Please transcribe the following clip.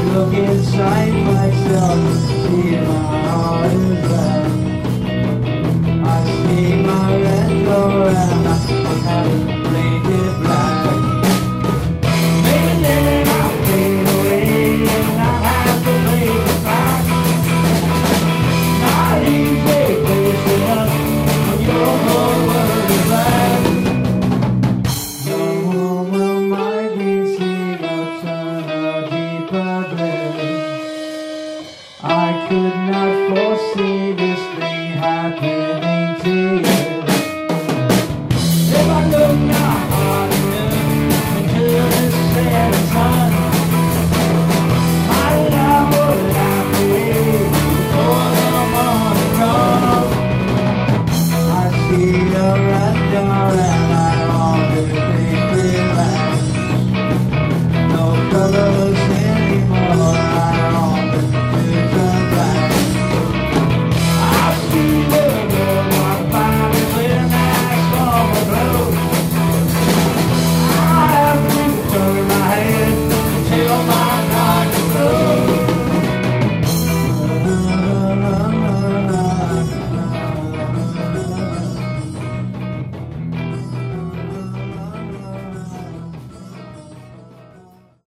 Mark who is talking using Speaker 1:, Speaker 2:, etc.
Speaker 1: look inside myself, see my heart is black. I see my red door and I have painted black. Maybe I'll fade away and I have to make it back. Not easy facing up when your whole world is black. No one will mind me, see your turn a deeper blue. I could not foresee this thing.